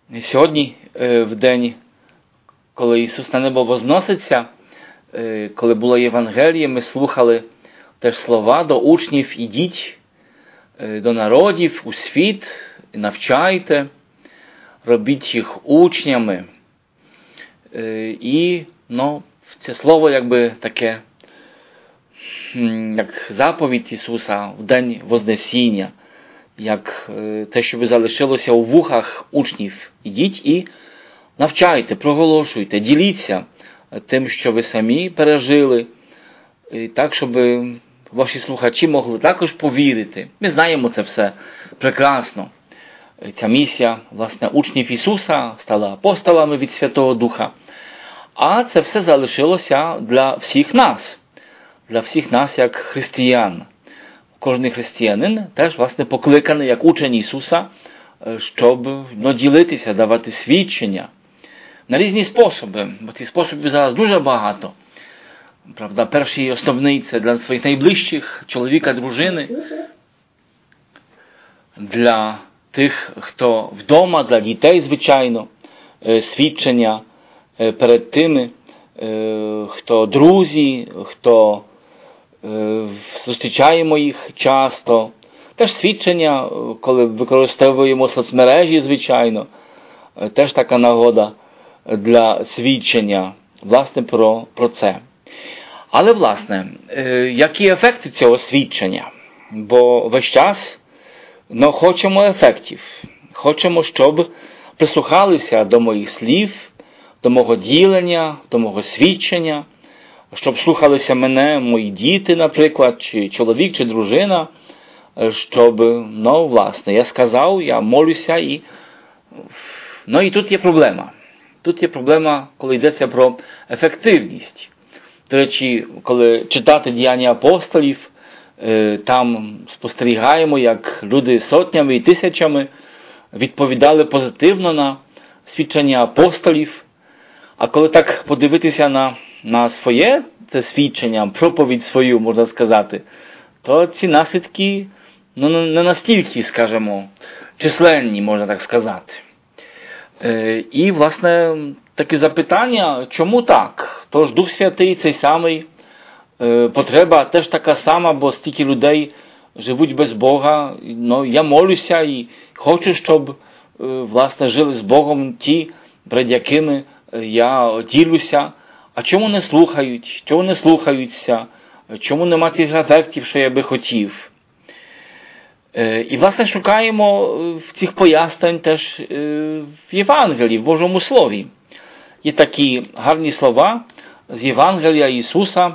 Сьогодні, в день, коли Ісус на небо возноситься, коли було Євангеліє, ми слухали теж слова до учнів: ідіть до народів у світ, навчайте, робіть їх учнями. І це слово якби таке, як заповідь Ісуса в день Вознесіння, як те, що залишилося у вухах учнів. Ідіть і навчайте, проголошуйте, діліться тим, що ви самі пережили, так, щоб ваші слухачі могли також повірити. Ми знаємо це все прекрасно. Ця місія, власне, учнів Ісуса стала апостолами від Святого Духа. А це все залишилося для всіх нас, як християн. Кожен християнин теж, власне, покликаний як учень Ісуса, щоб ділитися, давати свідчення на різні способи, бо ці способів зараз дуже багато. Правда, перший і основний – це для своїх найближчих, чоловіка, дружини, для тих, хто вдома, для дітей, звичайно, свідчення перед тими, хто друзі, хто зустрічаємо їх часто. Теж свідчення, коли використовуємо соцмережі, звичайно, теж така нагода для свідчення, власне, про це. Але, власне, які ефекти цього свідчення? Бо весь час хочемо ефектів. Хочемо, щоб прислухалися до моїх слів, до мого ділення, до мого свідчення, щоб слухалися мене мої діти, наприклад, чи чоловік, чи дружина, щоб, власне, я сказав, я молюся, і тут є проблема. Тут є проблема, коли йдеться про ефективність. До речі, коли читати діяння апостолів, там спостерігаємо, як люди сотнями і тисячами відповідали позитивно на свідчення апостолів. А коли так подивитися на своє це свідчення, проповідь свою, можна сказати, то ці наслідки не настільки, скажімо, численні, можна так сказати. І, власне, таке запитання, чому так? Тож Дух Святий цей самий, потреба теж така сама, бо стільки людей живуть без Бога. Я молюся і хочу, щоб, власне, жили з Богом ті, перед якими я ділюся. А чому не слухають? Чому не слухаються? Чому нема цих ефектів, що я би хотів? І, власне, шукаємо в цих пояснень теж в Євангелії, в Божому Слові. Є такі гарні слова з Євангелія Ісуса,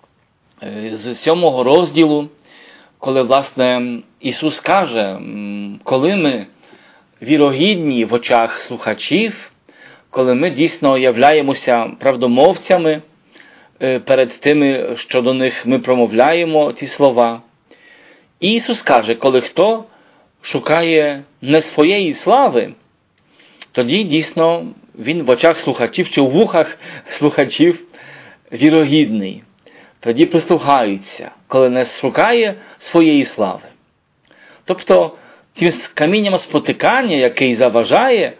з 7 розділу, коли, власне, Ісус каже, коли ми вірогідні в очах слухачів, коли ми дійсно являємося правдомовцями перед тими, що до них ми промовляємо ці слова. І Ісус каже, коли хто шукає не своєї слави, тоді дійсно він в очах слухачів чи в вухах слухачів вірогідний. Тоді прислухаються, коли не шукає своєї слави. Тобто, тим камінням спотикання, який заважає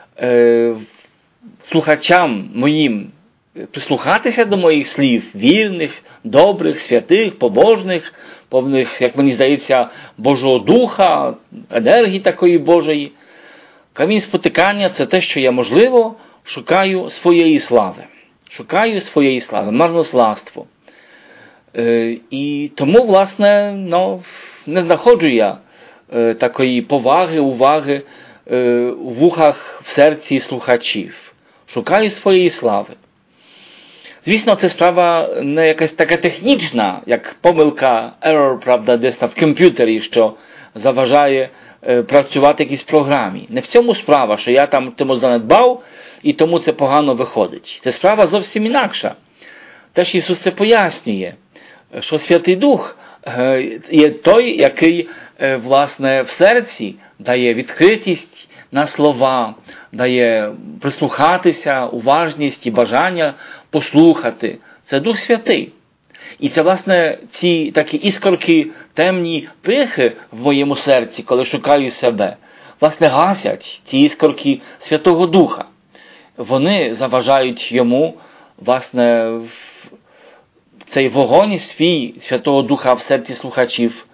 слухачам моїм прислухатися до моїх слів, вірних, добрих, святих, побожних, повних, як мені здається, Божого Духа, енергії такої Божої. Камінь спотикання – це те, що я, можливо, шукаю своєї слави. Шукаю своєї слави, марнославство. І тому, власне, не знаходжу я такої поваги, уваги у вухах, в серці слухачів. Шукаю своєї слави. Звісно, це справа не якась така технічна, як помилка, error, правда, десь в комп'ютері, що заважає працювати якійсь програмі. Не в цьому справа, що я там тому занедбав, і тому це погано виходить. Це справа зовсім інакша. Теж Ісус це пояснює, що Святий Дух є той, який, власне, в серці дає відкритість на слова, дає прислухатися, уважність і бажання послухати. Це Дух Святий. І це, власне, ці такі іскорки, темні пихи в моєму серці, коли шукаю себе, власне, гасять ці іскорки Святого Духа. Вони заважають йому, власне, цей вогонь свій Святого Духа в серці слухачів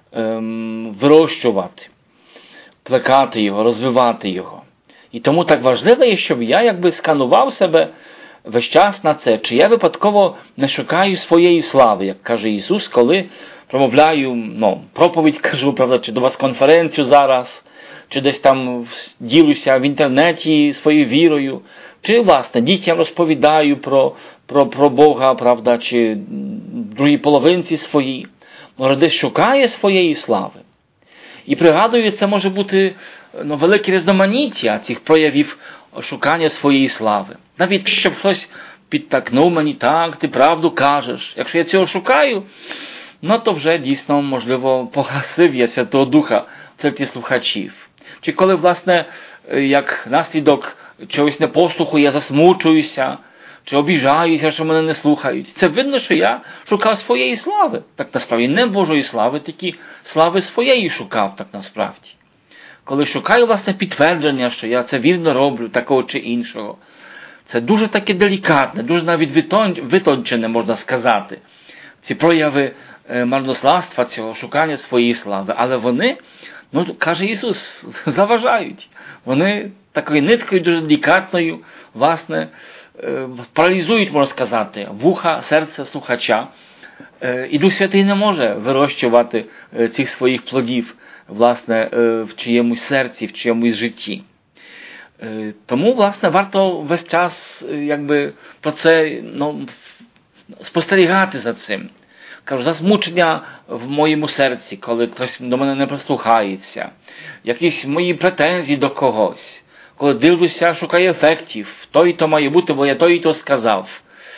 вирощувати, плекати його, розвивати його. І тому так важливо є, щоб я сканував себе весь час на це, чи я випадково не шукаю своєї слави, як каже Ісус, коли промовляю, проповідь кажу, правда, чи до вас конференцію зараз, чи десь там ділюся в інтернеті своєю вірою, чи, власне, дітям розповідаю про Бога, правда, чи другій половинці своїй. Може, десь шукає своєї слави. І пригадую, це може бути велике різноманіття цих проявів шукання своєї слави. Навіть, щоб хтось підтакнув мені, так, ти правду кажеш. Якщо я цього шукаю, то вже дійсно, можливо, погасив я Святого Духа в серці слухачів. Чи коли, власне, як наслідок чогось непослуху, я засмучуюся, чи обіжаюся, що мене не слухають. Це видно, що я шукав своєї слави. Так насправді не Божої слави, тільки слави своєї шукав, так насправді. Коли шукаю, власне, підтвердження, що я це вірно роблю, такого чи іншого. Це дуже таке делікатне, дуже навіть витончене, можна сказати. Ці прояви марнославства, цього шукання своєї слави. Але вони, каже Ісус, заважають. Вони такою ниткою дуже делікатною, власне, паралізують, можна сказати, вуха, серце слухача. І Дух Святий не може вирощувати цих своїх плодів, власне, в чиємусь серці, в чиємусь житті. Тому, власне, варто весь час, про це, спостерігати за цим. Кажу, засмучення в моєму серці, коли хтось до мене не прислухається. Якісь мої претензії до когось. Коли дивлюся, шукаю ефектів. То має бути, бо я то і то сказав.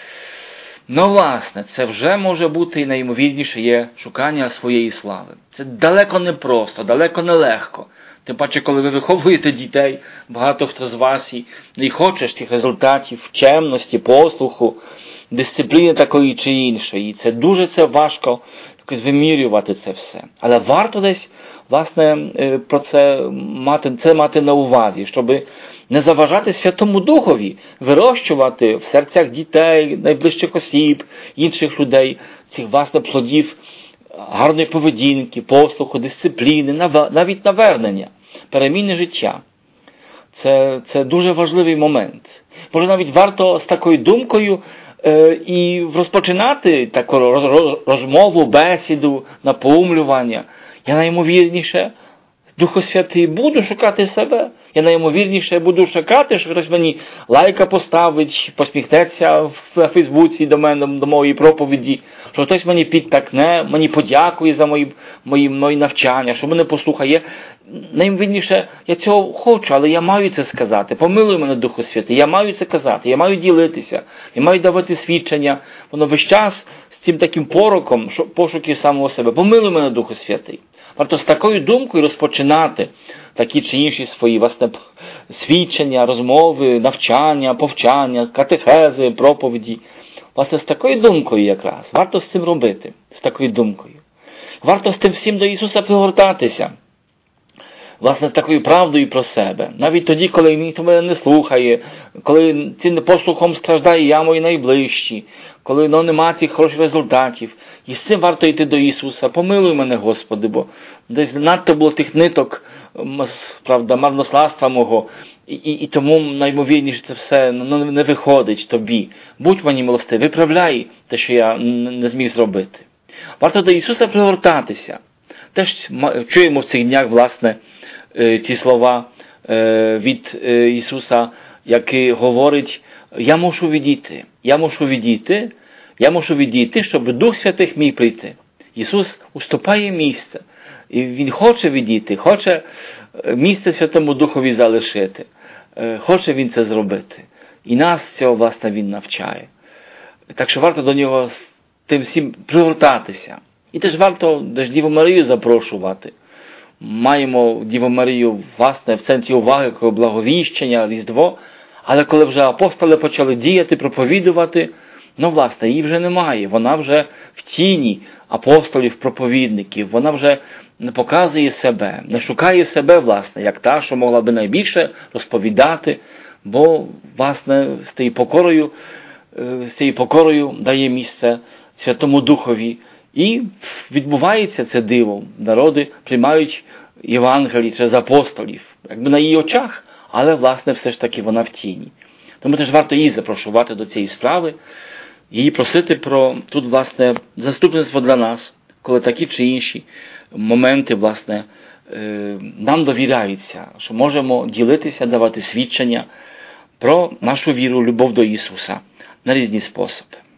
Власне, це вже може бути і найімовірніше є шукання своєї слави. Це далеко не просто, далеко не легко. Тим паче, коли ви виховуєте дітей, багато хто з вас і хоче тих результатів, чемності, послуху, дисципліни такої чи іншої. І це дуже важко вимірювати це все. Але варто десь, власне, про це мати на увазі, щоб не заважати Святому Духові вирощувати в серцях дітей, найближчих осіб, інших людей, цих, власне, плодів гарної поведінки, послуху, дисципліни, навіть навернення, переміни життя. Це дуже важливий момент. Може, навіть варто з такою думкою і розпочинати таку розмову, бесіду, напоумлювання. Я найімовірніше, Духу Святий, буду шукати себе. Я найімовірніше буду шукати, що хтось мені лайка поставить, посміхнеться в Фейсбуці до мене, до моєї проповіді, що хтось мені підтакне, мені подякує за мої навчання, що мене послухає. Найімовірніше, я цього хочу, але я маю це сказати. Помилуй мене, Духу Святий, я маю це казати, я маю ділитися, я маю давати свідчення. Воно весь час з цим таким пороком пошуків самого себе. Помилуй мене, Духу Святий. Варто з такою думкою розпочинати такі чи інші свої, власне, свідчення, розмови, навчання, повчання, катехези, проповіді. Власне, з такою думкою якраз. Варто з цим робити, з такою думкою. Варто з тим всім до Ісуса пригортатися. Власне, з такою правдою про себе. Навіть тоді, коли ніхто мене не слухає, коли цим непослухом страждає я, мої найближчі, коли нема цих хороших результатів. І з цим варто йти до Ісуса. Помилуй мене, Господи, бо десь надто було тих ниток, правда, марнославства мого. І тому, найімовірніше, це все не виходить тобі. Будь мені милостивий, виправляй те, що я не зміг зробити. Варто до Ісуса пригортатися. Теж чуємо в цих днях, власне, ці слова від Ісуса, який говорить: я мушу відійти, щоб Дух Святий міг прийти. Ісус уступає місце. І Він хоче відійти, хоче місце Святому Духові залишити. Хоче Він це зробити. І нас цього, власне, Він навчає. Так що варто до Нього тим всім пригортатися. І теж варто Діву Марію запрошувати. Маємо Діву Марію, власне, в центрі уваги, коли благовіщення, Різдво. Але коли вже апостоли почали діяти, проповідувати, Ну, власне, її вже немає. Вона вже в тіні апостолів, проповідників. Вона вже не показує себе, не шукає себе, власне, як та, що могла би найбільше розповідати, бо, власне, з цією покорою дає місце Святому Духові. І відбувається це диво. Народи приймають Євангелії через апостолів, якби на її очах, але, власне, все ж таки вона в тіні. Тому теж варто її запрошувати до цієї справи, її просити про тут, власне, заступництво для нас, коли такі чи інші моменти, власне, нам довіряються, що можемо ділитися, давати свідчення про нашу віру, любов до Ісуса на різні способи.